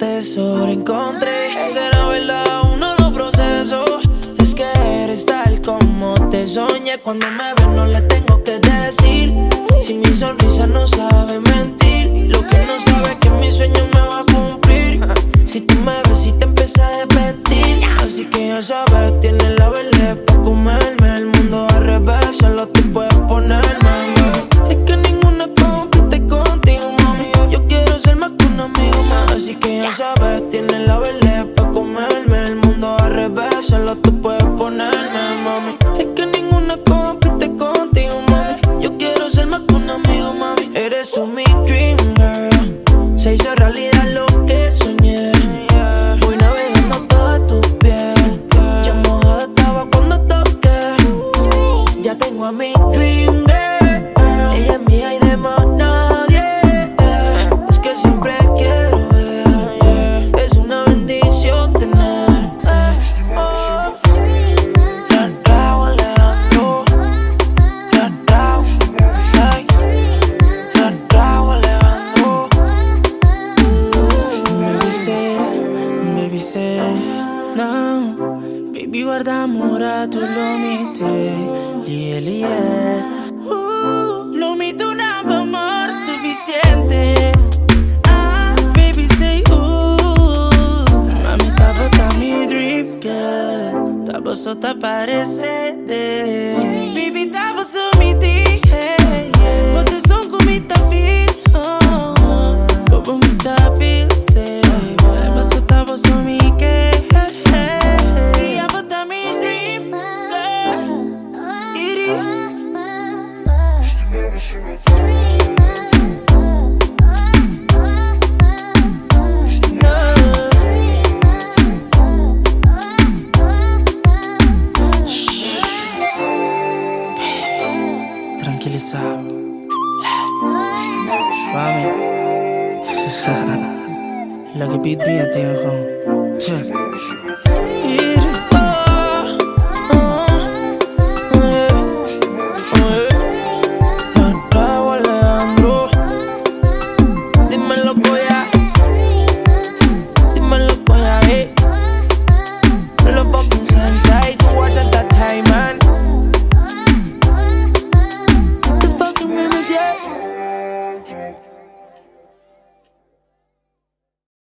tesoro encontré. Será verdad, aún no lo proceso. Es que eres tal como te soñé. Cuando me ves no le tengo que decir. Si mi sonrisa no sabe mentir. Lo que no sabe es que mi sueño me va a cumplir. Si tú me ves y te empiezas a repetir. Así que ya sabes, tienes la verde pa' comerme. El mundo al revés, solo tú puedes ponerme, mami. Es que ninguna compite contigo, mami. Yo quiero ser más que un amigo, mami. Así que ya sabes, tienes la verde pa' comerme. El mundo al revés, solo tú puedes ponerme, mami. Es que ninguna compite contigo, mami. Yo quiero ser más que un amigo, mami. Eres tú mi dream girl. Se hizo realidad lo que soñé. Voy navegando toda tu piel. Ya mojada estaba cuando toqué. Ya tengo a mi dream girl. Ella es mía y de más nadie. Es que siempre quiero verte. Es una bendición tenerte. Raúl Alejandro. Raúl Alejandro. Baby say, no. Baby guarda amore, tu lo mette. Lie. Lo mette un amor suficiente. Baby say, mami, estaba mi dream girl. Estaba sotto a parecete. Baby, estaba su mi ti. But the song con mi ta feel. Como mi ta feel, say. Estaba su mi que. Y ya bota mi dream girl. Iri. Tranquilizado. Mami. Lagi beat bien, tío.